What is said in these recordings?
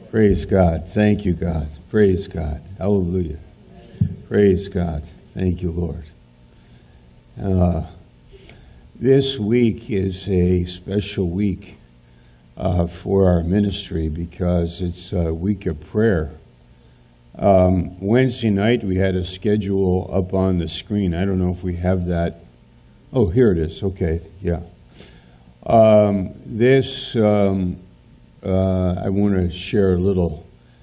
Praise God. Thank you, God. Praise God. Hallelujah. Praise God. Thank you, Lord. This week is a special week for our ministry because it's a week of prayer. Wednesday night we had a schedule up on the screen. I don't know if we have that. Oh, here it is. Okay, yeah. I want to share a little.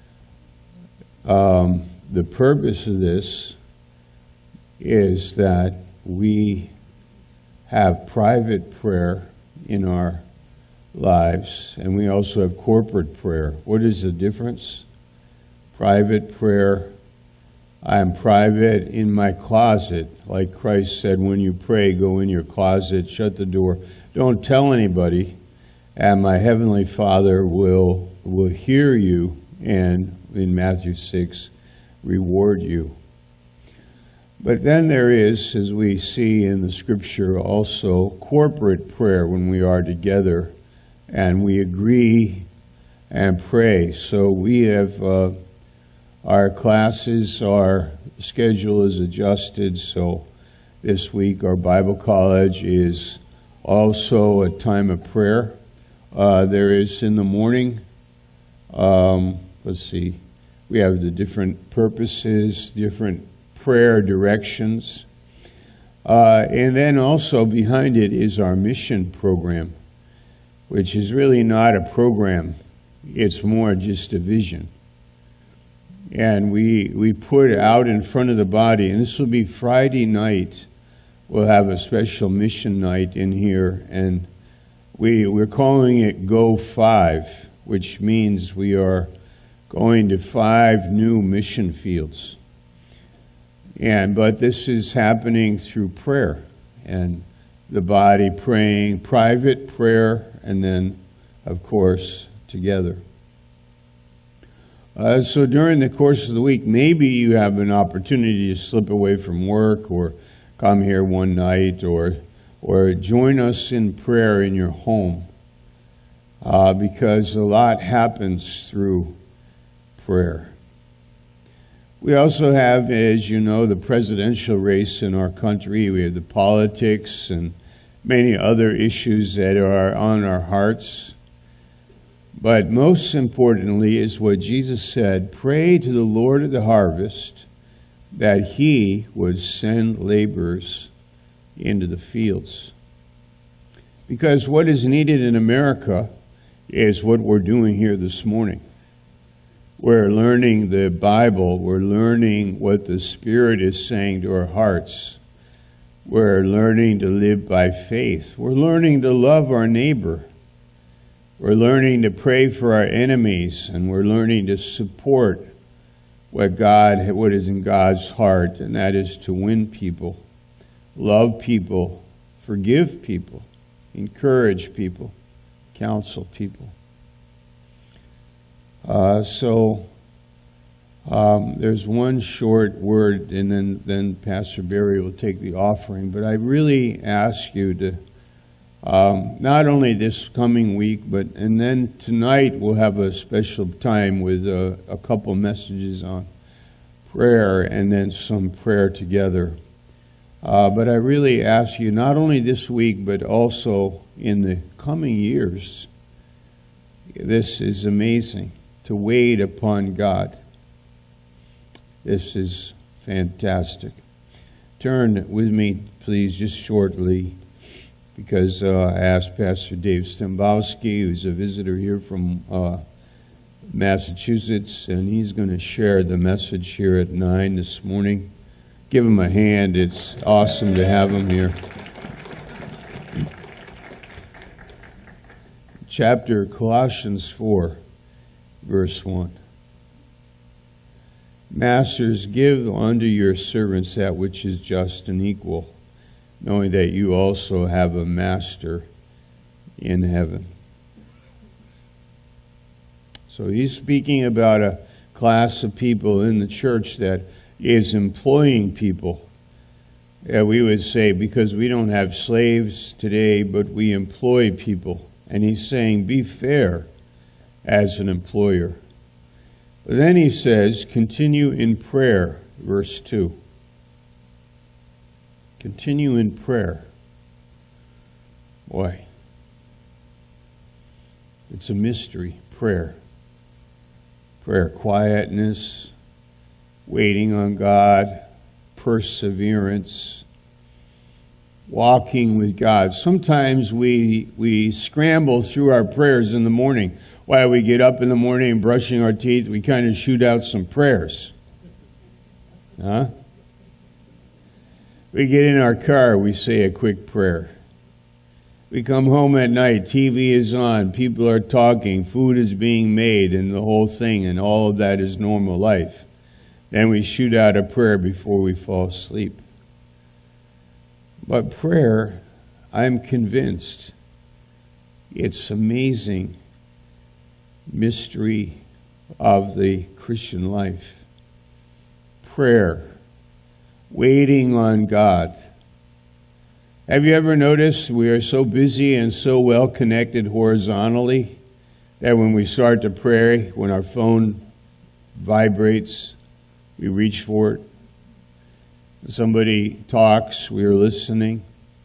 The purpose of this is that we have private prayer in our lives, and we also have corporate prayer. What is the difference? Private prayer, I am private in my closet. Like Christ said, when you pray, go in your closet, shut the door. Don't tell anybody, and my Heavenly Father will hear you, and in Matthew 6, reward you. But then there is, as we see in the Scripture, also corporate prayer when we are together and we agree and pray. So we have our classes, our schedule is adjusted. So this week our Bible college is also a time of prayer. There is in the morning, we have the different purposes, different prayer directions. And then also behind it is our mission program, which is really not a program. It's more just a vision. And we put out in front of the body, and this will be Friday night. We'll have a special mission night in here, and we're calling it Go 5, which means we are going to 5 new mission fields. But this is happening through prayer, and the body praying, private prayer, and then, of course, together. So during the course of the week, maybe you have an opportunity to slip away from work or come here one night or join us in prayer in your home, because a lot happens through prayer. We also have, as you know, the presidential race in our country. We have the politics and many other issues that are on our hearts. But most importantly is what Jesus said, pray to the Lord of the harvest that He would send laborers into the fields. Because what is needed in America is what we're doing here this morning. We're learning the Bible. We're learning what the Spirit is saying to our hearts. We're learning to live by faith. We're learning to love our neighbor. We're learning to pray for our enemies, and we're learning to support what is in God's heart, and that is to win people, love people, forgive people, encourage people, counsel people. There's one short word, and then Pastor Barry will take the offering. But I really ask you to, not only this coming week, and then tonight we'll have a special time with a couple messages on prayer and then some prayer together. But I really ask you, not only this week, but also in the coming years, this is amazing, to wait upon God. This is fantastic. Turn with me, please, just shortly, because I asked Pastor Dave Stembowski, who's a visitor here from Massachusetts, and he's going to share the message here at 9 this morning. Give him a hand. It's awesome to have him here. Colossians 4, verse 1. Masters, give unto your servants that which is just and equal, knowing that you also have a master in heaven. So he's speaking about a class of people in the church that is employing people. We would say, because we don't have slaves today, but we employ people. And he's saying, be fair as an employer. But then he says, continue in prayer, verse 2. Continue in prayer. Boy, it's a mystery, prayer. Prayer, quietness, waiting on God, perseverance, walking with God. Sometimes we scramble through our prayers in the morning. While we get up in the morning and brushing our teeth, we kind of shoot out some prayers. Huh? We get in our car, we say a quick prayer. We come home at night, TV is on, people are talking, food is being made, and the whole thing, and all of that is normal life. Then we shoot out a prayer before we fall asleep. But prayer, I'm convinced, it's amazing mystery of the Christian life. Prayer, waiting on God. Have you ever noticed we are so busy and so well connected horizontally that when we start to pray, when our phone vibrates, we reach for it? Somebody talks, we are listening.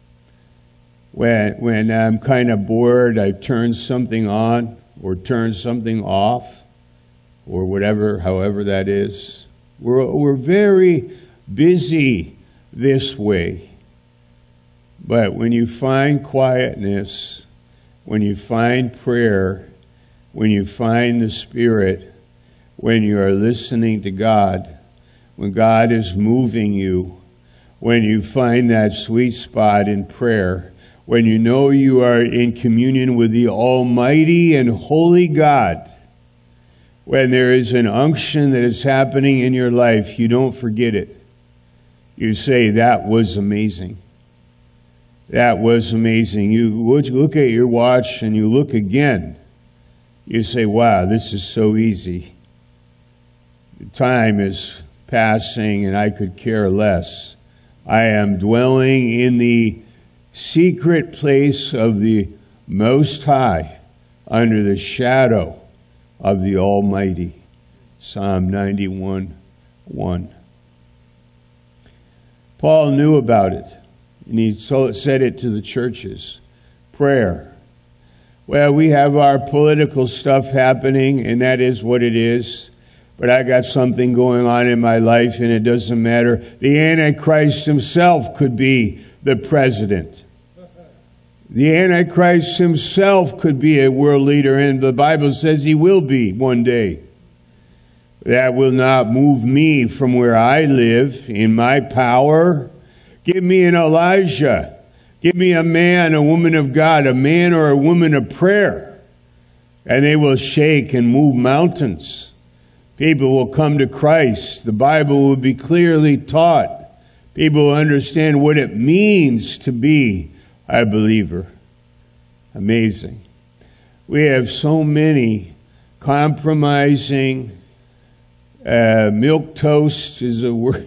When I'm kind of bored, I turn something on or turn something off or whatever, however that is. We're very busy this way. But when you find quietness, when you find prayer, when you find the Spirit, when you are listening to God, when God is moving you, when you find that sweet spot in prayer, when you know you are in communion with the Almighty and Holy God, when there is an unction that is happening in your life, you don't forget it. You say, that was amazing. That was amazing. You look at your watch and you look again. You say, wow, this is so easy. The time is passing and I could care less. I am dwelling in the secret place of the Most High under the shadow of the Almighty. Psalm 91:1. Paul knew about it, and he said it to the churches. Prayer. Well, we have our political stuff happening, and that is what it is. But I got something going on in my life, and it doesn't matter. The Antichrist himself could be the president. The Antichrist himself could be a world leader, and the Bible says he will be one day. That will not move me from where I live in my power. Give me an Elijah. Give me a man, a woman of God, a man or a woman of prayer. And they will shake and move mountains. People will come to Christ. The Bible will be clearly taught. People will understand what it means to be a believer. Amazing. We have so many compromising, milquetoast is a word,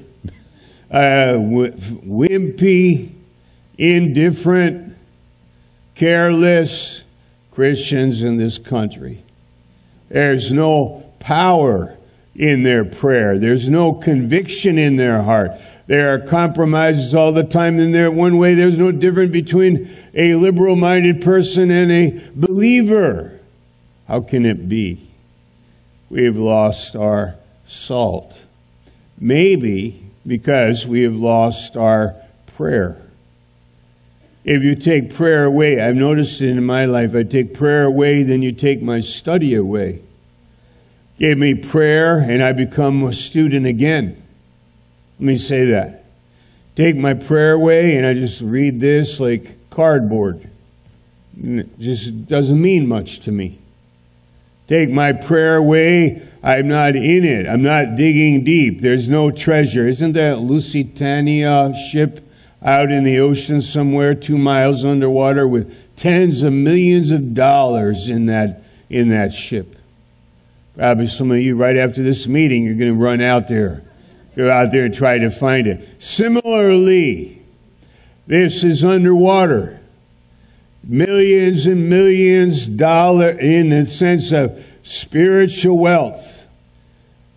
wimpy, indifferent, careless Christians in this country. There's no power in their prayer. There's no conviction in their heart. There are compromises all the time. And there, one way, there's no difference between a liberal-minded person and a believer. How can it be? We have lost our salt. Maybe because we have lost our prayer. If you take prayer away, I've noticed it in my life, I take prayer away, then you take my study away. Give me prayer, and I become a student again. Let me say that. Take my prayer away, and I just read this like cardboard. It just doesn't mean much to me. Take my prayer away, I'm not in it. I'm not digging deep. There's no treasure. Isn't that Lusitania ship out in the ocean somewhere 2 miles underwater with tens of millions of dollars in that ship? Probably some of you right after this meeting, you're going to run out there. Go out there and try to find it. Similarly, this is underwater. Millions and millions dollars in the sense of spiritual wealth.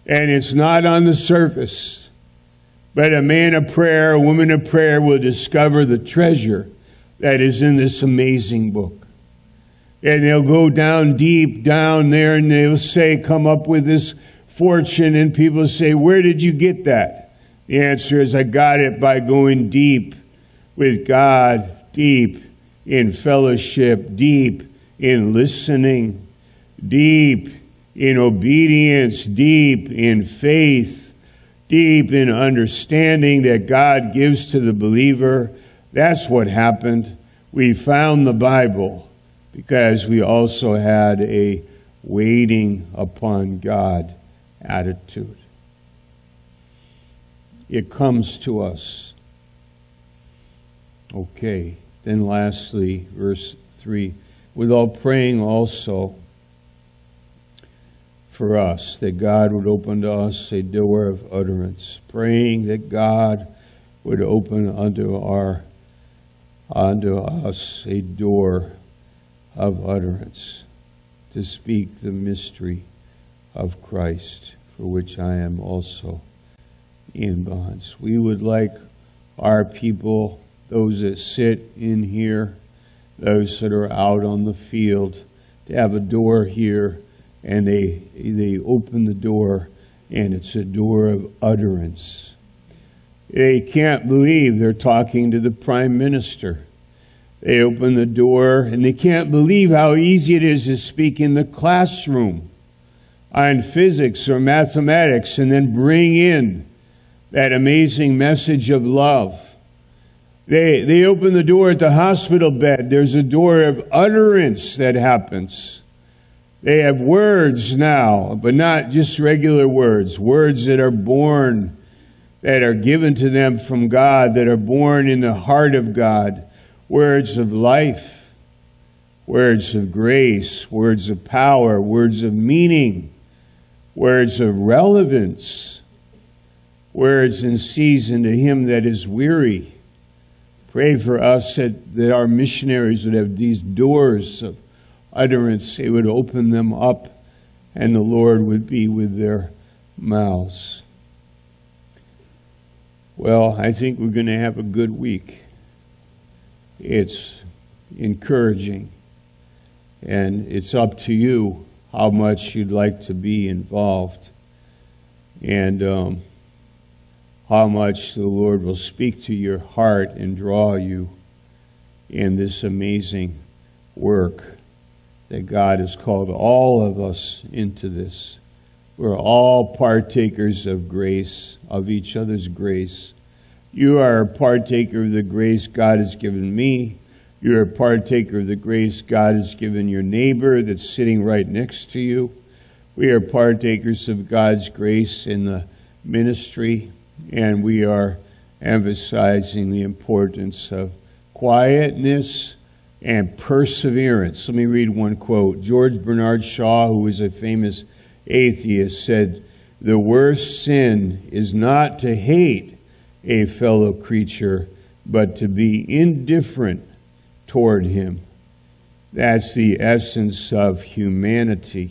And it's not on the surface. But a man of prayer, a woman of prayer will discover the treasure that is in this amazing book. And they'll go down deep down there and they'll say, come up with this fortune. And people say, where did you get that? The answer is, I got it by going deep with God, deep in fellowship, deep in listening, deep in obedience, deep in faith, deep in understanding that God gives to the believer. That's what happened. We found the Bible because we also had a waiting upon God attitude. It comes to us. Okay. Then lastly, verse 3, with all praying also for us, that God would open to us a door of utterance, praying that God would open unto us a door of utterance to speak the mystery of Christ, for which I am also in bonds. We would like our people, those that sit in here, those that are out on the field, to have a door here, and they open the door, and it's a door of utterance. They can't believe they're talking to the Prime Minister. They open the door, and they can't believe how easy it is to speak in the classroom on physics or mathematics, and then bring in that amazing message of love. They open the door at the hospital bed. There's a door of utterance that happens. They have words now, but not just regular words. Words that are born, that are given to them from God, that are born in the heart of God. Words of life, words of grace, words of power, words of meaning, words of relevance, words in season to him that is weary. Pray for us that our missionaries would have these doors of utterance. They would open them up, and the Lord would be with their mouths. Well, I think we're going to have a good week. It's encouraging, and it's up to you how much you'd like to be involved, and how much the Lord will speak to your heart and draw you in this amazing work that God has called all of us into this. We're all partakers of grace, of each other's grace. You are a partaker of the grace God has given me. You're a partaker of the grace God has given your neighbor that's sitting right next to you. We are partakers of God's grace in the ministry, and we are emphasizing the importance of quietness and perseverance. Let me read one quote. George Bernard Shaw, who was a famous atheist, said, "The worst sin is not to hate a fellow creature, but to be indifferent toward him." That's the essence of humanity.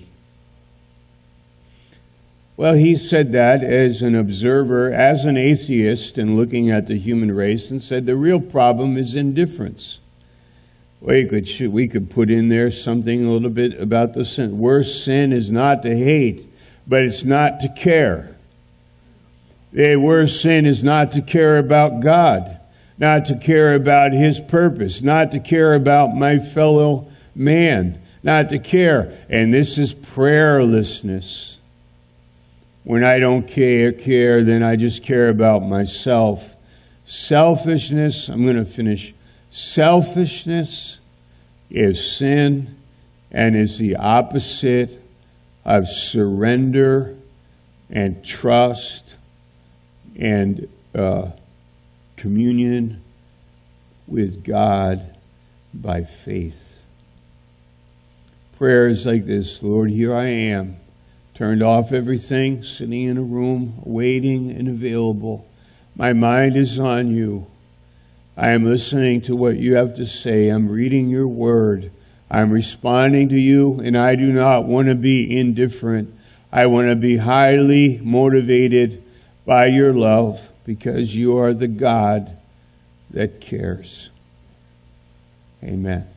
Well, he said that as an observer, as an atheist, and looking at the human race, and said the real problem is indifference. We could put in there something a little bit about the sin. Worst sin is not to hate, but it's not to care. The worst sin is not to care about God, not to care about His purpose, not to care about my fellow man, not to care. And this is prayerlessness. When I don't care, then I just care about myself. Selfishness, I'm going to finish. Selfishness is sin and is the opposite of surrender and trust and communion with God by faith. Prayer is like this: Lord, here I am. Turned off everything, sitting in a room, waiting and available. My mind is on you. I am listening to what you have to say. I'm reading your word. I'm responding to you, and I do not want to be indifferent. I want to be highly motivated by your love because you are the God that cares. Amen.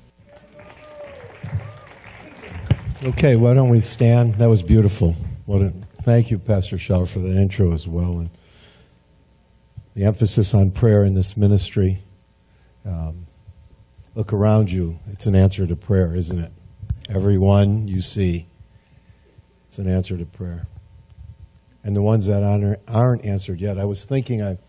Okay, why don't we stand? That was beautiful. Thank you, Pastor Shaw, for that intro as well. And the emphasis on prayer in this ministry. Look around you. It's an answer to prayer, isn't it? Everyone you see, it's an answer to prayer. And the ones that aren't answered yet. I was thinking,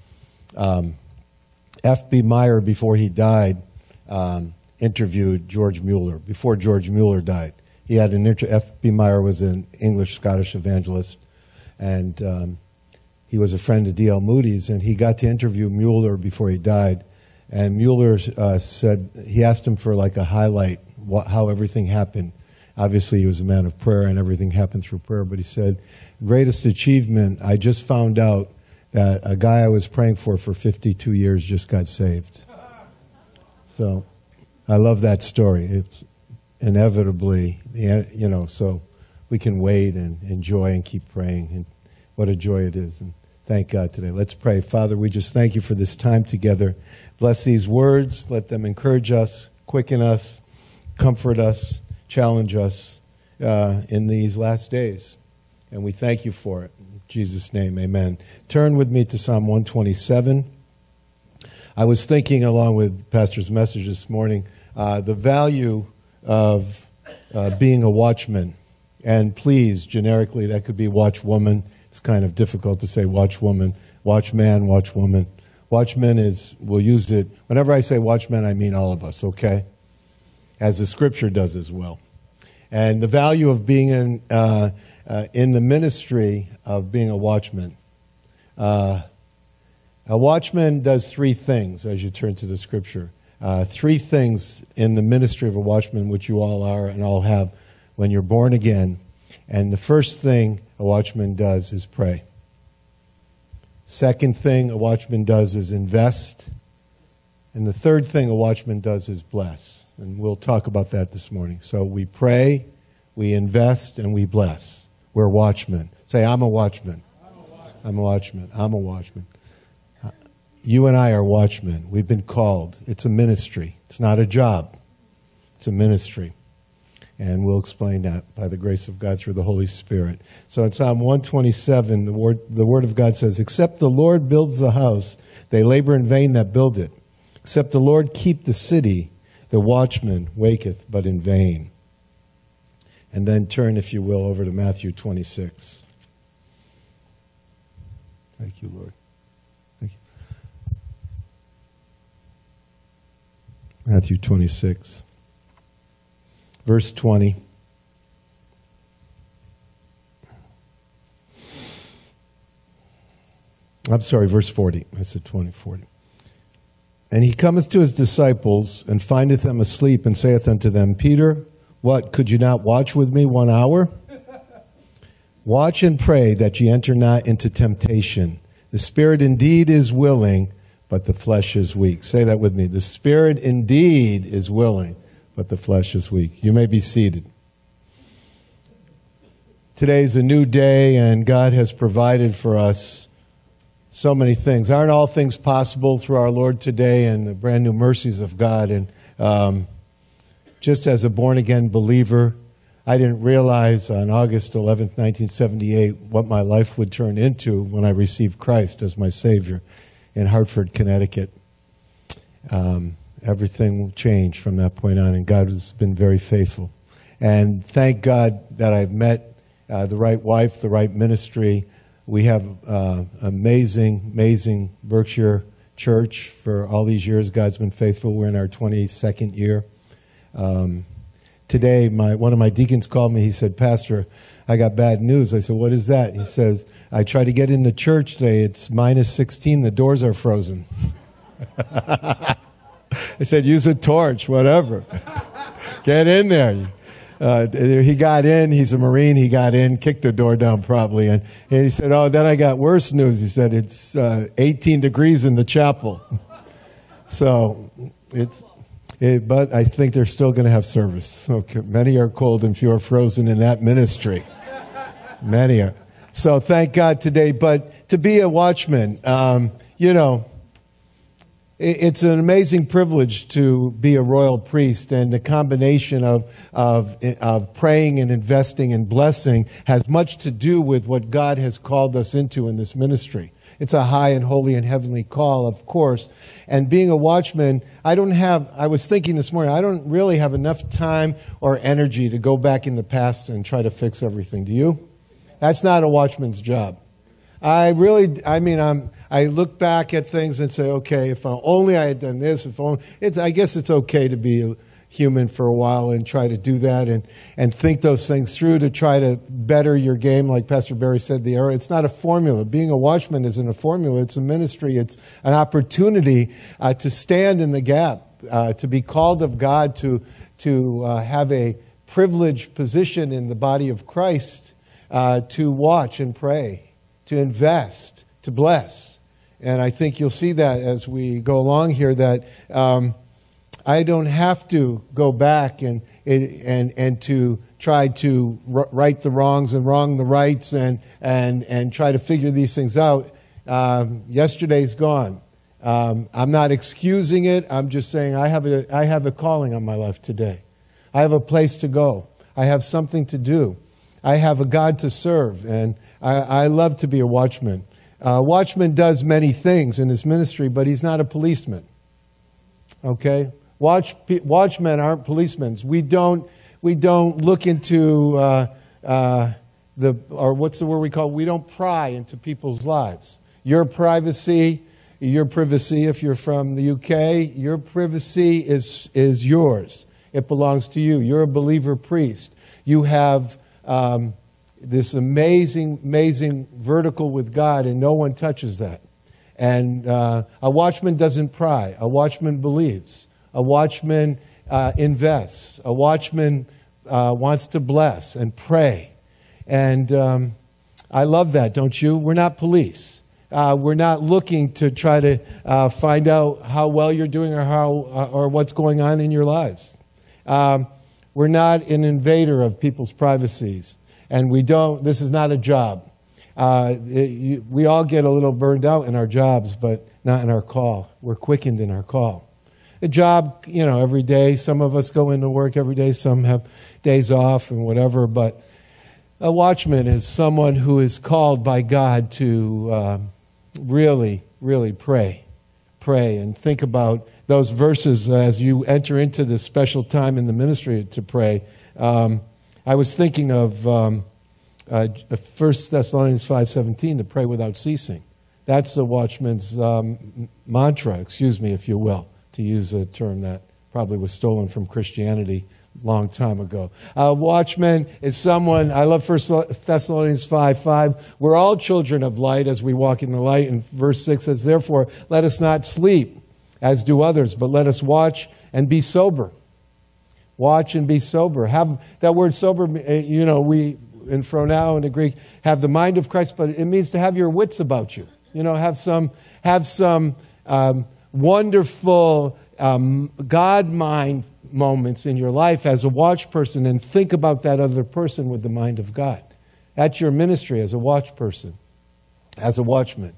F.B. Meyer, before he died, interviewed George Mueller. Before George Mueller died, he had an interview. F.B. Meyer was an English-Scottish evangelist, and he was a friend of D.L. Moody's, and he got to interview Mueller before he died. And Mueller said, he asked him for like a highlight, how everything happened. Obviously, he was a man of prayer, and everything happened through prayer. But he said, greatest achievement, I just found out that a guy I was praying for 52 years just got saved. So I love that story. It's inevitably, so we can wait and enjoy and keep praying. And what a joy it is. And thank God today. Let's pray. Father, we just thank you for this time together. Bless these words. Let them encourage us, quicken us, comfort us, challenge us in these last days. And we thank you for it. In Jesus' name, amen. Turn with me to Psalm 127. I was thinking, along with Pastor's message this morning, the value of being a watchman. And please, generically, that could be watchwoman. It's kind of difficult to say watchwoman, watchman, watchwoman. Watchman is, we'll use it. Whenever I say watchman, I mean all of us, okay? As the Scripture does as well. And the value of being in the ministry of being a watchman. A watchman does three things as you turn to the Scripture. Three things in the ministry of a watchman, which you all are and all have when you're born again. And the first thing a watchman does is pray. Second thing a watchman does is invest. And the third thing a watchman does is bless. And we'll talk about that this morning. So we pray, we invest, and we bless. We're watchmen. Say, I'm a watchman. I'm a watchman. I'm a watchman. You and I are watchmen. We've been called. It's a ministry. It's not a job. It's a ministry. And we'll explain that by the grace of God through the Holy Spirit. So in Psalm 127, the Word of God says, except the Lord builds the house, they labor in vain that build it. Except the Lord keep the city, the watchman waketh but in vain. And then turn, if you will, over to Matthew 26. Thank you, Lord. Thank you. Matthew 26. Verse 20. I'm sorry, verse 40. I said 20, 40. And he cometh to his disciples, and findeth them asleep, and saith unto them, Peter, what, could you not watch with me 1 hour? Watch and pray that ye enter not into temptation. The spirit indeed is willing, but the flesh is weak. Say that with me. The spirit indeed is willing, but the flesh is weak. You may be seated. Today's a new day, and God has provided for us so many things. Aren't all things possible through our Lord today and the brand new mercies of God? And just as a born-again believer, I didn't realize on August 11th, 1978, what my life would turn into when I received Christ as my Savior in Hartford, Connecticut. Everything changed from that point on, and God has been very faithful. And thank God that I've met the right wife, the right ministry. We have amazing, amazing Berkshire Church for all these years. God's been faithful. We're in our 22nd year. Today, one of my deacons called me. He said, Pastor, I got bad news. I said, what is that? He says, I tried to get in the church today. It's minus 16. The doors are frozen. I said, use a torch, whatever. Get in there. He got in. He's a Marine. He got in, kicked the door down probably. And he said, oh, then I got worse news. He said, it's 18 degrees in the chapel. So, but I think they're still going to have service. Okay. Many are cold and few are frozen in that ministry. Many are. So thank God today. But to be a watchman, it's an amazing privilege to be a royal priest, and the combination of praying and investing and blessing has much to do with what God has called us into in this ministry. It's a high and holy and heavenly call, of course. And being a watchman, I was thinking this morning, I don't really have enough time or energy to go back in the past and try to fix everything. Do you? That's not a watchman's job. I look back at things and say, okay, if only I had done this, I guess it's okay to be human for a while and try to do that and think those things through to try to better your game. Like Pastor Barry said, it's not a formula. Being a watchman isn't a formula. It's a ministry. It's an opportunity to stand in the gap, to be called of God, to have a privileged position in the body of Christ, to watch and pray, to invest, to bless. And I think you'll see that as we go along here, that I don't have to go back and to try to right the wrongs and wrong the rights and try to figure these things out. Yesterday's gone. I'm not excusing it. I'm just saying I have a calling on my life today. I have a place to go. I have something to do. I have a God to serve, and I love to be a watchman. Watchman does many things in his ministry, but he's not a policeman. Okay? Watchmen aren't policemen. We don't look into what's the word we call? We don't pry into people's lives. Your privacy if you're from the UK, your privacy is yours. It belongs to you. You're a believer priest. You have this amazing vertical with God, and no one touches that. And a watchman doesn't pry. A watchman believes. A watchman invests. A watchman wants to bless and pray. And I love that, don't you? We're not police. We're not looking to try to find out how well you're doing or what's going on in your lives. We're not an invader of people's privacies. And this is not a job. We all get a little burned out in our jobs, but not in our call. We're quickened in our call. A job, every day. Some of us go into work every day. Some have days off and whatever. But a watchman is someone who is called by God to really, really pray. Pray and think about those verses as you enter into this special time in the ministry to pray. I was thinking of 1 Thessalonians 5:17, to pray without ceasing. That's the watchman's mantra, if you will, to use a term that probably was stolen from Christianity a long time ago. A watchman is someone, I love 1 Thessalonians 5:5. We're all children of light as we walk in the light. And verse 6 says, therefore, let us not sleep as do others, but let us watch and be sober. Watch and be sober. Have that word sober, we in phroneo in the Greek have the mind of Christ, but it means to have your wits about you. Have some wonderful God mind moments in your life as a watch person, and think about that other person with the mind of God. That's your ministry as a watch person, as a watchman.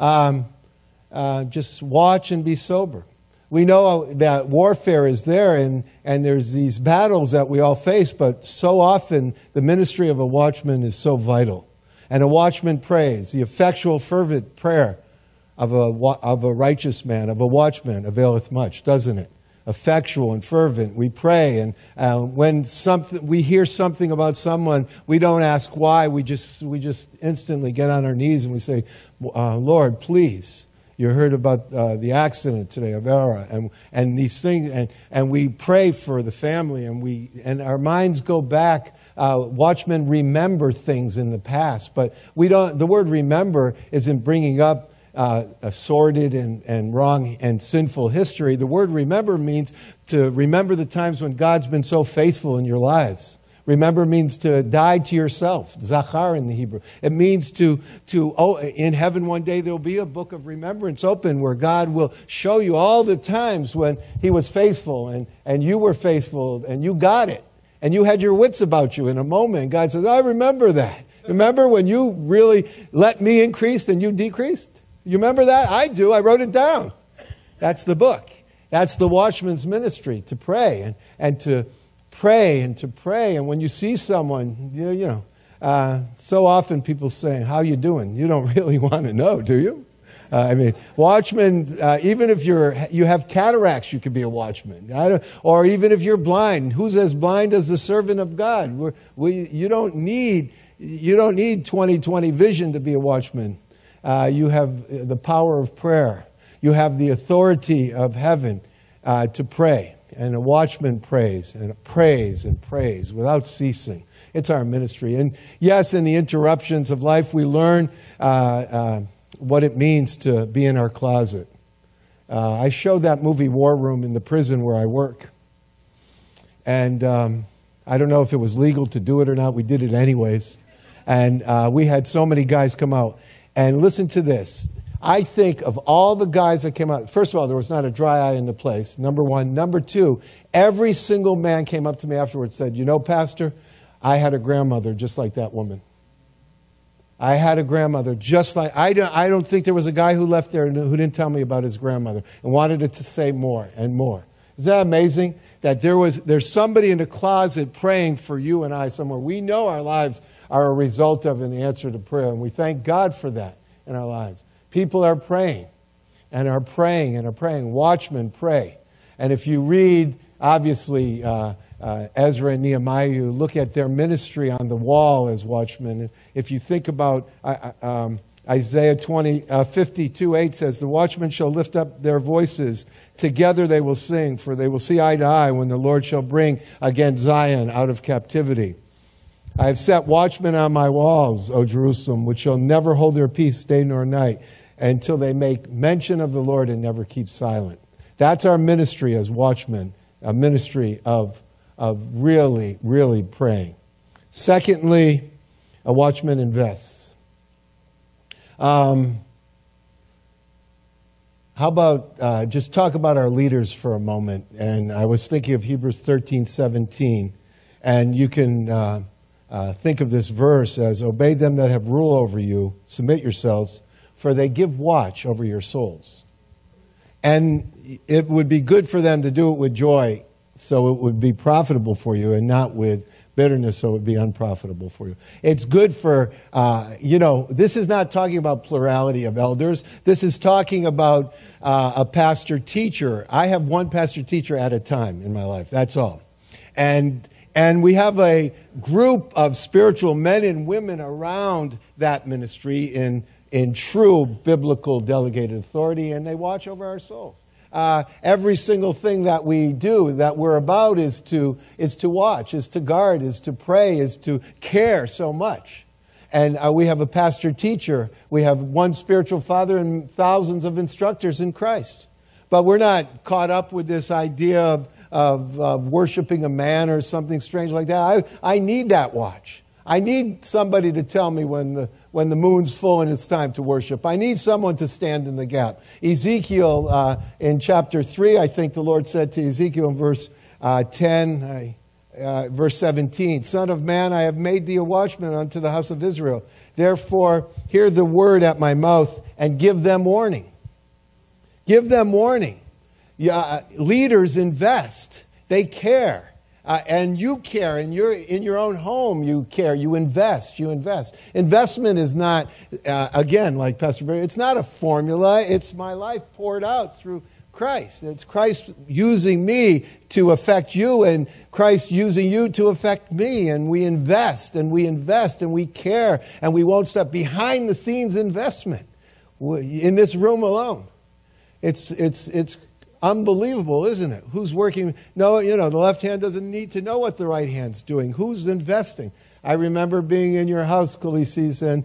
Just watch and be sober. We know that warfare is there, and there's these battles that we all face, but so often the ministry of a watchman is so vital. And a watchman prays. The effectual, fervent prayer of a righteous man, of a watchman, availeth much, doesn't it? Effectual and fervent. We pray, and when we hear something about someone, we don't ask why. We just instantly get on our knees and we say, Lord, please. You heard about the accident today of Era, and these things, and we pray for the family, and our minds go back. Watchmen remember things in the past, but we don't. The word remember isn't bringing up a sordid and wrong and sinful history. The word remember means to remember the times when God's been so faithful in your lives. Remember means to die to yourself, zachar in the Hebrew. It means in heaven one day there will be a book of remembrance open where God will show you all the times when He was faithful and you were faithful and you got it. And you had your wits about you in a moment. God says, I remember that. Remember when you really let me increase and you decreased? You remember that? I do. I wrote it down. That's the book. That's the watchman's ministry, to pray and to pray and to pray. And when you see someone, so often people saying, how you doing? You don't really want to know, do you? Watchmen, even if you have cataracts, you could be a watchman. Or even if you're blind, who's as blind as the servant of God? You don't need 20/20 vision to be a watchman. You have the power of prayer. You have the authority of heaven to pray. And a watchman prays and prays and prays without ceasing. It's our ministry. And yes, in the interruptions of life, we learn what it means to be in our closet. I showed that movie War Room in the prison where I work. And I don't know if it was legal to do it or not. We did it anyways. And we had so many guys come out. And listen to this. I think of all the guys that came out, first of all, there was not a dry eye in the place, number one. Number two, every single man came up to me afterwards and said, Pastor, I had a grandmother just like that woman. I had a grandmother just like, I don't think there was a guy who left there who didn't tell me about his grandmother and wanted it to say more and more. Isn't that amazing? That there's somebody in the closet praying for you and I somewhere. We know our lives are a result of an answer to prayer, and we thank God for that in our lives. People are praying and are praying and are praying. Watchmen pray. And if you read, obviously, Ezra and Nehemiah, you look at their ministry on the wall as watchmen. If you think about Isaiah 52:8 says, the watchmen shall lift up their voices. Together they will sing, for they will see eye to eye when the Lord shall bring again Zion out of captivity. I have set watchmen on my walls, O Jerusalem, which shall never hold their peace day nor night, until they make mention of the Lord and never keep silent. That's our ministry as watchmen, a ministry of really, really praying. Secondly, a watchman invests. How about just talk about our leaders for a moment? And I was thinking of Hebrews 13:17, and you can think of this verse as, obey them that have rule over you, submit yourselves, for they give watch over your souls. And it would be good for them to do it with joy, so it would be profitable for you, and not with bitterness, so it would be unprofitable for you. It's good for, this is not talking about plurality of elders. This is talking about a pastor-teacher. I have one pastor-teacher at a time in my life. That's all. And we have a group of spiritual men and women around that ministry in true biblical delegated authority, and they watch over our souls. Every single thing that we do, that we're about, is to watch, is to guard, is to pray, is to care so much. And we have a pastor-teacher. We have one spiritual father and thousands of instructors in Christ. But we're not caught up with this idea of worshiping a man or something strange like that. I need that watch. I need somebody to tell me when the moon's full and it's time to worship. I need someone to stand in the gap. Ezekiel, in chapter 3, I think the Lord said to Ezekiel in verse 10, verse 17, Son of man, I have made thee a watchman unto the house of Israel. Therefore, hear the word at my mouth and give them warning. Give them warning. Leaders invest. They care. And you care. In your own home, you care. You invest. Investment is not, again, like Pastor Barry, it's not a formula. It's my life poured out through Christ. It's Christ using me to affect you, and Christ using you to affect me. And we invest, and we invest, and we care, and we won't stop. Behind the scenes investment in this room alone. It's unbelievable, isn't it? Who's working? No, the left hand doesn't need to know what the right hand's doing. Who's investing? I remember being in your house, Khaleesi's, in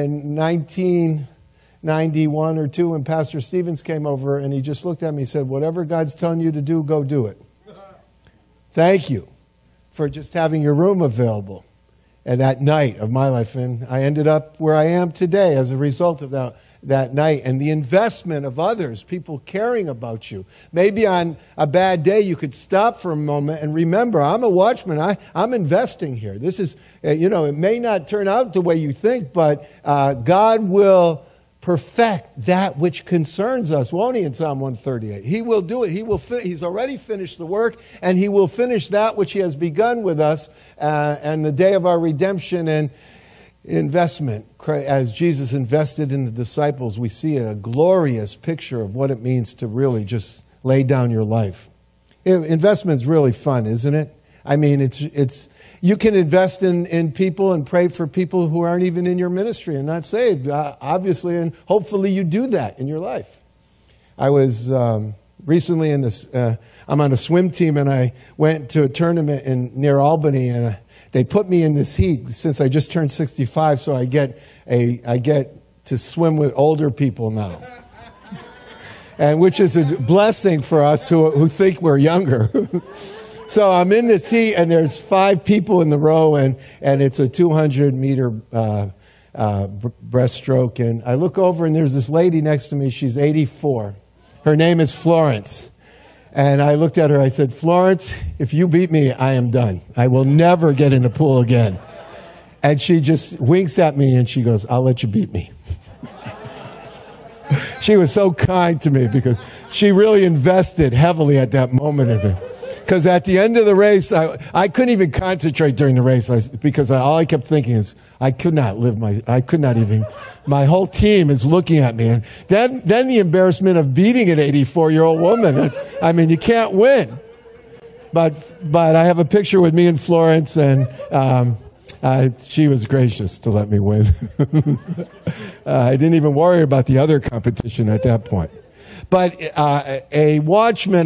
1991 or 2 when Pastor Stevens came over, and he just looked at me and said, whatever God's telling you to do, go do it. Thank you for just having your room available at that night of my life. And I ended up where I am today as a result of that. that night, and the investment of others, people caring about you. Maybe on a bad day you could stop for a moment and remember, I'm a watchman. I'm investing here. This is, it may not turn out the way you think, but God will perfect that which concerns us, won't he, in Psalm 138? He will do it. He's already finished the work, and he will finish that which he has begun with us, and the day of our redemption and investment. As Jesus invested in the disciples, we see a glorious picture of what it means to really just lay down your life. Investment's really fun, isn't it? I mean, it's you can invest in people and pray for people who aren't even in your ministry and not saved, obviously, and hopefully you do that in your life. I was recently I'm on a swim team, and I went to a tournament near Albany, and they put me in this heat since I just turned 65, so I get to swim with older people now, and which is a blessing for us who think we're younger. So I'm in this heat, and there's 5 people in the row, and it's a 200-meter breaststroke. And I look over, and there's this lady next to me. She's 84. Her name is Florence. And I looked at her. I said, Florence, if you beat me, I am done. I will never get in the pool again. And she just winks at me, and she goes, I'll let you beat me. She was so kind to me because she really invested heavily at that moment in it. Because at the end of the race, I couldn't even concentrate during the race because all I kept thinking is, my whole team is looking at me. And then the embarrassment of beating an 84-year-old woman. I mean, you can't win. But I have a picture with me and Florence, and she was gracious to let me win. I didn't even worry about the other competition at that point. But a watchman,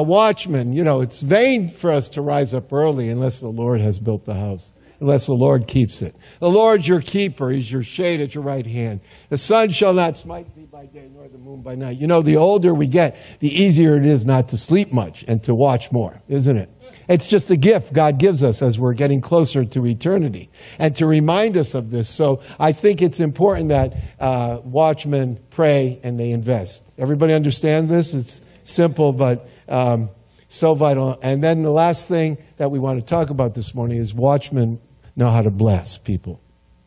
it's vain for us to rise up early unless the Lord has built the house, unless the Lord keeps it. The Lord's your keeper. He's your shade at your right hand. The sun shall not smite thee by day, nor the moon by night. The older we get, the easier it is not to sleep much and to watch more, isn't it? It's just a gift God gives us as we're getting closer to eternity, and to remind us of this. So I think it's important that watchmen pray and they invest. Everybody understand this? It's simple, but so vital. And then the last thing that we want to talk about this morning is watchmen know how to bless people.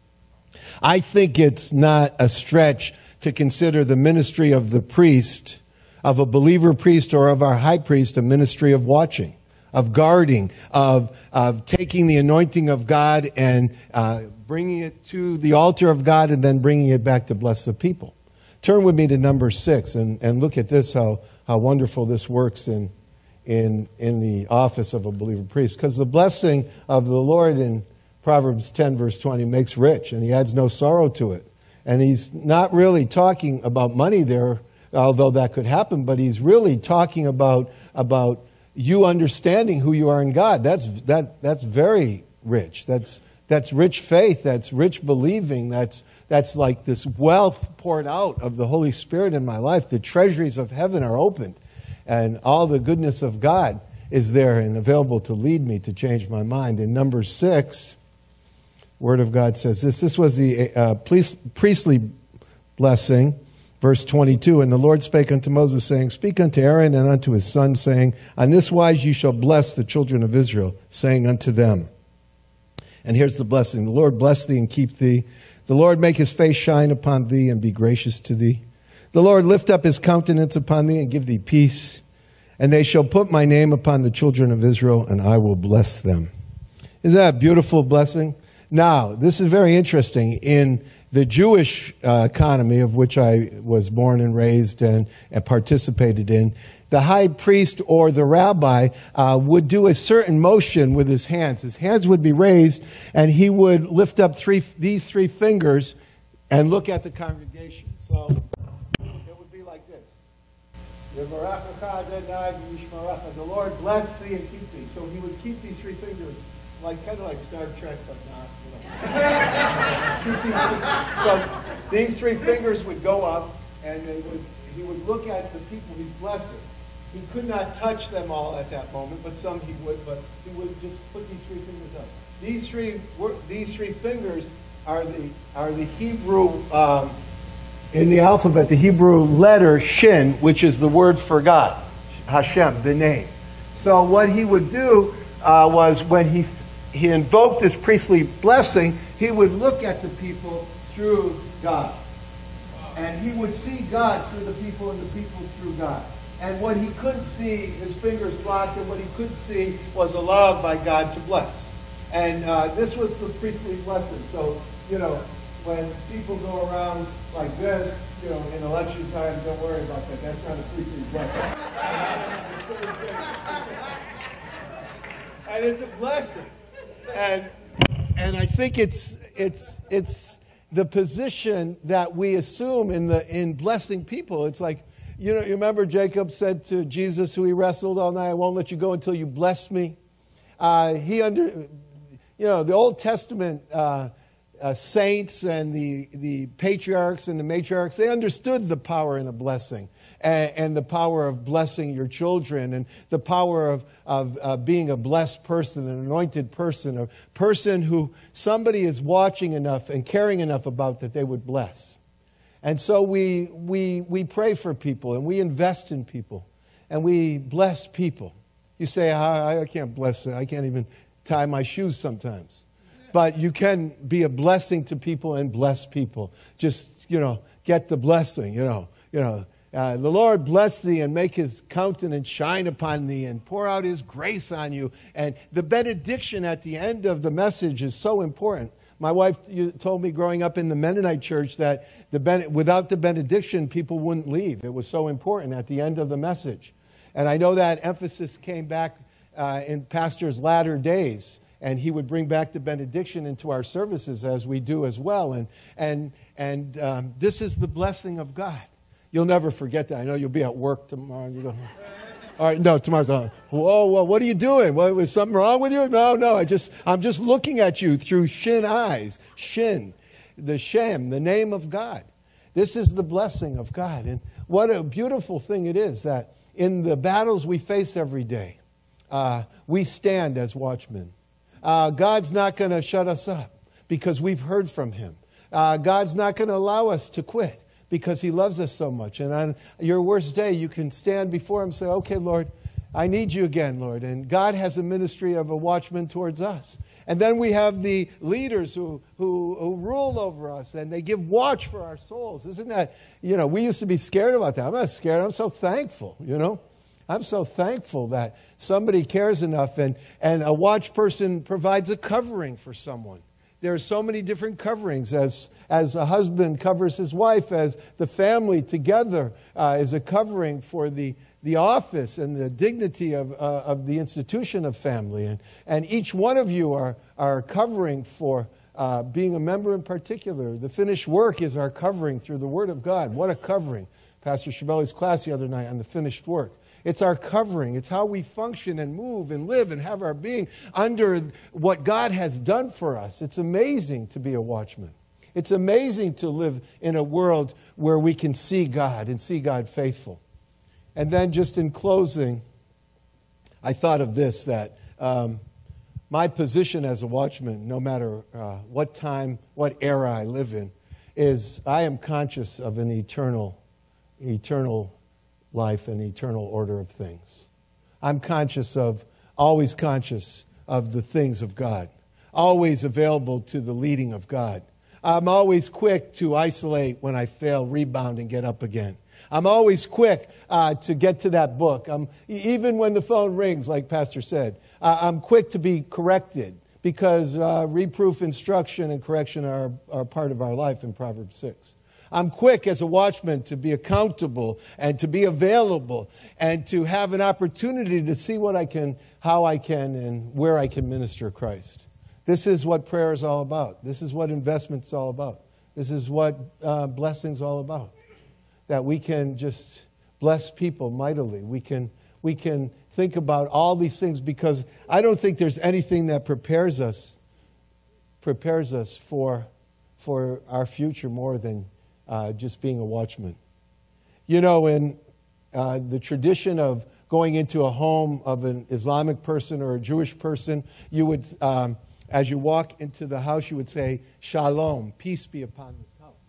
I think it's not a stretch to consider the ministry of the priest, of a believer priest or of our high priest, a ministry of watching, of guarding, of taking the anointing of God and bringing it to the altar of God and then bringing it back to bless the people. Turn with me to number 6 and look at this, how wonderful this works in the office of a believer priest. Because the blessing of the Lord in Proverbs 10, verse 20, makes rich, and he adds no sorrow to it. And he's not really talking about money there, although that could happen, but he's really talking about you understanding who you are in God. That's very rich. That's rich faith. That's rich believing. That's like this wealth poured out of the Holy Spirit in my life. The treasuries of heaven are opened, and all the goodness of God is there and available to lead me to change my mind. In number 6, Word of God says this. This was the priestly blessing. Verse 22, and the Lord spake unto Moses, saying, Speak unto Aaron and unto his sons, saying, On this wise you shall bless the children of Israel, saying unto them. And here's the blessing. The Lord bless thee and keep thee. The Lord make his face shine upon thee and be gracious to thee. The Lord lift up his countenance upon thee and give thee peace. And they shall put my name upon the children of Israel, and I will bless them. Isn't that a beautiful blessing? Now, this is very interesting. In the Jewish economy, of which I was born and raised and participated in, the high priest or the rabbi would do a certain motion with his hands. His hands would be raised, and he would lift up these 3 fingers and look at the congregation. So it would be like this. The Lord bless thee and keep thee. So he would keep these 3 fingers, kind of like Star Trek, but not. So these 3 fingers would go up, and he would look at the people he's blessing. He could not touch them all at that moment, but some he would. But he would just put these 3 fingers up. These three fingers are the Hebrew in the alphabet, the Hebrew letter Shin, which is the word for God, Hashem, the name. So what he would do was when he invoked this priestly blessing, he would look at the people through God. And he would see God through the people and the people through God. And what he couldn't see, his fingers blocked, and what he could see was allowed by God to bless. And this was the priestly blessing. So, when people go around like this, in election time, don't worry about that. That's not a priestly blessing. And it's a blessing. And I think it's the position that we assume in blessing people. It's like, you remember Jacob said to Jesus, who he wrestled all night, I won't let you go until you bless me. The Old Testament saints and the patriarchs and the matriarchs, they understood the power in a blessing and the power of blessing your children and the power of being a blessed person, an anointed person, a person who somebody is watching enough and caring enough about that they would bless. And so we pray for people and we invest in people and we bless people. You say, I can't bless it. I can't even tie my shoes sometimes. But you can be a blessing to people and bless people. Just, get the blessing, the Lord bless thee and make his countenance shine upon thee and pour out his grace on you. And the benediction at the end of the message is so important. My wife told me growing up in the Mennonite church that without the benediction, people wouldn't leave. It was so important at the end of the message. And I know that emphasis came back in Pastor's latter days. And he would bring back the benediction into our services as we do as well. And this is the blessing of God. You'll never forget that. I know you'll be at work tomorrow. And you go, all right, no, tomorrow's on. Whoa, what are you doing? Was something wrong with you? No, I'm just looking at you through Shin eyes. Shin, the Shem, the name of God. This is the blessing of God. And what a beautiful thing it is that in the battles we face every day, we stand as watchmen. God's not going to shut us up because we've heard from him. God's not going to allow us to quit because he loves us so much. And on your worst day, you can stand before him and say, okay, Lord, I need you again, Lord. And God has a ministry of a watchman towards us. And then we have the leaders who rule over us and they give watch for our souls. Isn't that, we used to be scared about that. I'm not scared. I'm so thankful, I'm so thankful that somebody cares enough and a watch person provides a covering for someone. There are so many different coverings as a husband covers his wife, as the family together is a covering for the office and the dignity of the institution of family. And each one of you are covering for being a member in particular. The finished work is our covering through the Word of God. What a covering. Pastor Shabelli's class the other night on the finished work. It's our covering. It's how we function and move and live and have our being under what God has done for us. It's amazing to be a watchman. It's amazing to live in a world where we can see God and see God faithful. And then just in closing, I thought of this, that my position as a watchman, no matter what time, what era I live in, is I am conscious of an eternal life and eternal order of things. I'm always conscious of the things of God, always available to the leading of God. I'm always quick to isolate when I fail, rebound, and get up again. I'm always quick to get to that book. Even when the phone rings, like Pastor said, I'm quick to be corrected because reproof, instruction, and correction are part of our life in Proverbs 6. I'm quick as a watchman to be accountable and to be available and to have an opportunity to see how I can and where I can minister Christ. This is what prayer is all about. This is what investment is all about. This is what blessing is all about. That we can just bless people mightily. We can think about all these things because I don't think there's anything that prepares us for our future more than just being a watchman. In the tradition of going into a home of an Islamic person or a Jewish person, you would, as you walk into the house, you would say, Shalom, peace be upon this house.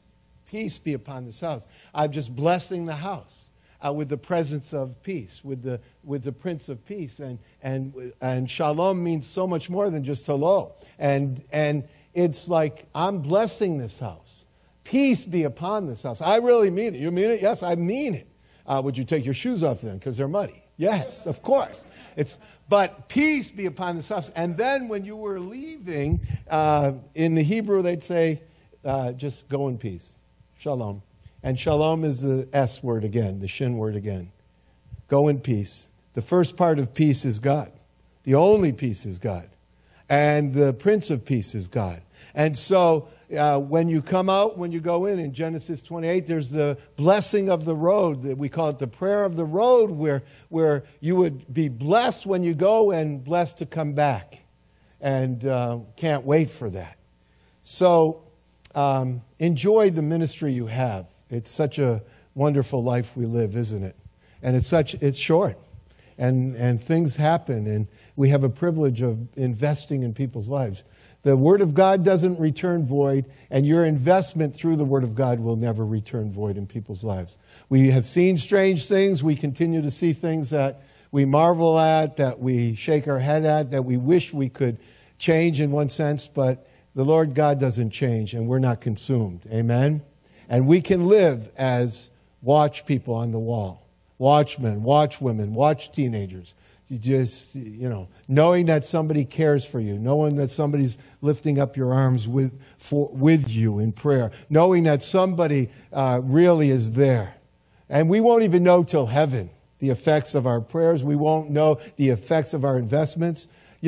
Peace be upon this house. I'm just blessing the house with the presence of peace, with the Prince of Peace. And shalom means so much more than just hello. And it's like, I'm blessing this house. Peace be upon this house. I really mean it. You mean it? Yes, I mean it. Would you take your shoes off then because they're muddy? Yes, of course. But peace be upon this house. And then when you were leaving, in the Hebrew they'd say, just go in peace. Shalom. And shalom is the S word again, the shin word again. Go in peace. The first part of peace is God. The only peace is God. And the Prince of Peace is God. And so when you come out, when you go in Genesis 28, there's the blessing of the road. We call it the prayer of the road, where you would be blessed when you go and blessed to come back. And can't wait for that. So enjoy the ministry you have. It's such a wonderful life we live, isn't it? And it's short. And things happen, and we have a privilege of investing in people's lives. The Word of God doesn't return void, and your investment through the Word of God will never return void in people's lives. We have seen strange things. We continue to see things that we marvel at, that we shake our head at, that we wish we could change in one sense, but the Lord God doesn't change, and we're not consumed. Amen? And we can live as watch people on the wall. Watchmen, watchwomen, watch teenagers. You just, knowing that somebody cares for you, knowing that somebody's lifting up your arms with you in prayer, knowing that somebody really is there. And we won't even know till heaven the effects of our prayers. We won't know the effects of our investments.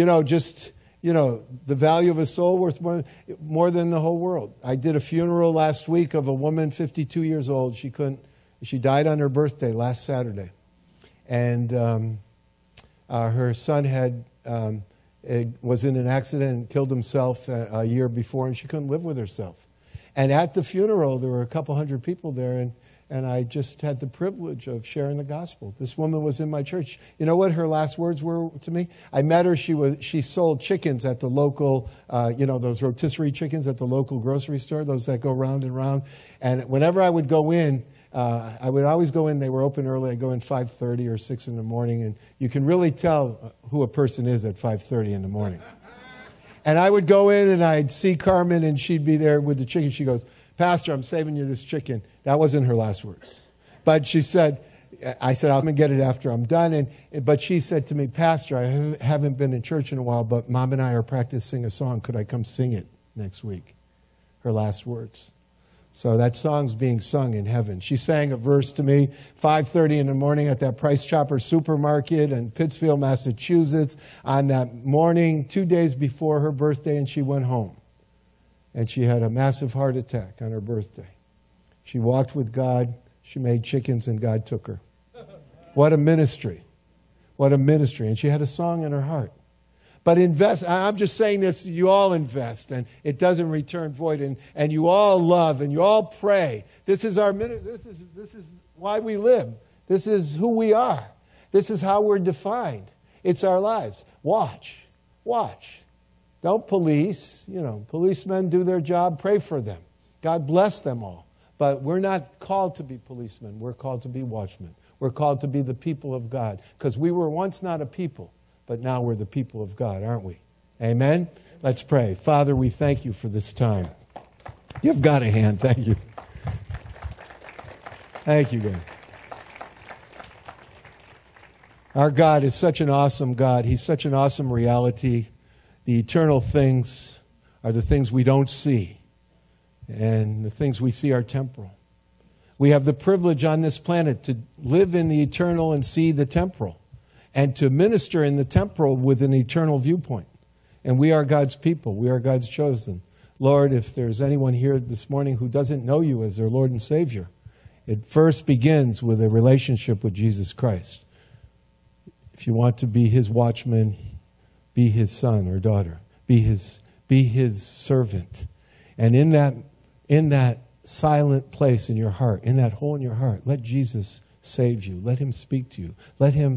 The value of a soul worth more than the whole world. I did a funeral last week of a woman, 52 years old. She died on her birthday last Saturday. And her son was in an accident and killed himself a year before, and she couldn't live with herself. And at the funeral, there were a couple hundred people there, and I just had the privilege of sharing the gospel. This woman was in my church. You know what her last words were to me? I met her. She sold chickens at the local, those rotisserie chickens at the local grocery store, those that go round and round. And whenever I would go in, I would always go in. They were open early. I'd go in 5:30 or 6 in the morning, and you can really tell who a person is at 5:30 in the morning. And I would go in, and I'd see Carmen, and she'd be there with the chicken. She goes, "Pastor, I'm saving you this chicken." That wasn't her last words. But I said, "I'm going to get it after I'm done." But she said to me, "Pastor, I haven't been in church in a while, but Mom and I are practicing a song. Could I come sing it next week?" Her last words. So that song's being sung in heaven. She sang a verse to me 5:30 in the morning at that Price Chopper supermarket in Pittsfield, Massachusetts, on that morning 2 days before her birthday, and she went home. And she had a massive heart attack on her birthday. She walked with God. She made chickens, and God took her. What a ministry. What a ministry. And she had a song in her heart. But invest. I'm just saying this, you all invest, and it doesn't return void, and you all love, and you all pray. This is this is why we live. This is who we are. This is how we're defined. It's our lives. Watch. Don't police. Policemen do their job. Pray for them. God bless them all. But we're not called to be policemen. We're called to be watchmen. We're called to be the people of God, because we were once not a people. But now we're the people of God, aren't we? Amen? Let's pray. Father, we thank you for this time. You've got a hand. Thank you. Thank you, God. Our God is such an awesome God. He's such an awesome reality. The eternal things are the things we don't see. And the things we see are temporal. We have the privilege on this planet to live in the eternal and see the temporal, and to minister in the temporal with an eternal viewpoint. And we are God's people. We are God's chosen. Lord, if there's anyone here this morning who doesn't know you as their Lord and Savior, it first begins with a relationship with Jesus Christ. If you want to be his watchman, be his son or daughter. Be his servant. And in that silent place in your heart, in that hole in your heart, let Jesus save you. Let him speak to you. Let him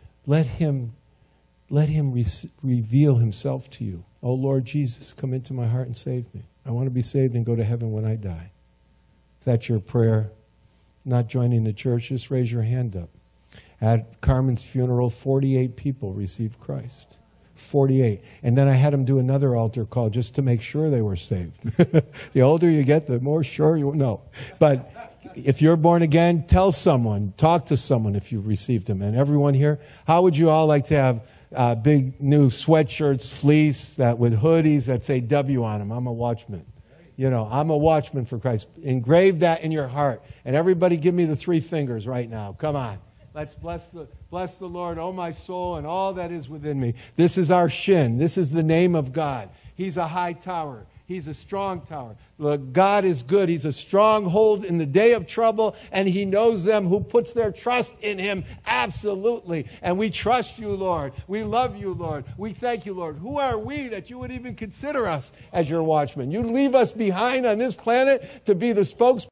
reveal himself to you. Oh, Lord Jesus, come into my heart and save me. I want to be saved and go to heaven when I die. If that's your prayer, not joining the church, just raise your hand up. At Carmen's funeral, 48 people received Christ. 48. And then I had them do another altar call just to make sure they were saved. The older you get, the more sure you know. But if you're born again, tell someone, talk to someone if you've received him. And everyone here, how would you all like to have big new sweatshirts, fleece, with hoodies that say W on them? I'm a watchman. You know, I'm a watchman for Christ. Engrave that in your heart. And everybody give me the 3 fingers right now. Come on. Let's bless the Lord, oh my soul, and all that is within me. This is our shin. This is the name of God. He's a high tower. He's a strong tower. Look, God is good. He's a stronghold in the day of trouble, and he knows them who puts their trust in him. Absolutely. And we trust you, Lord. We love you, Lord. We thank you, Lord. Who are we that you would even consider us as your watchmen? You leave us behind on this planet to be the spokesperson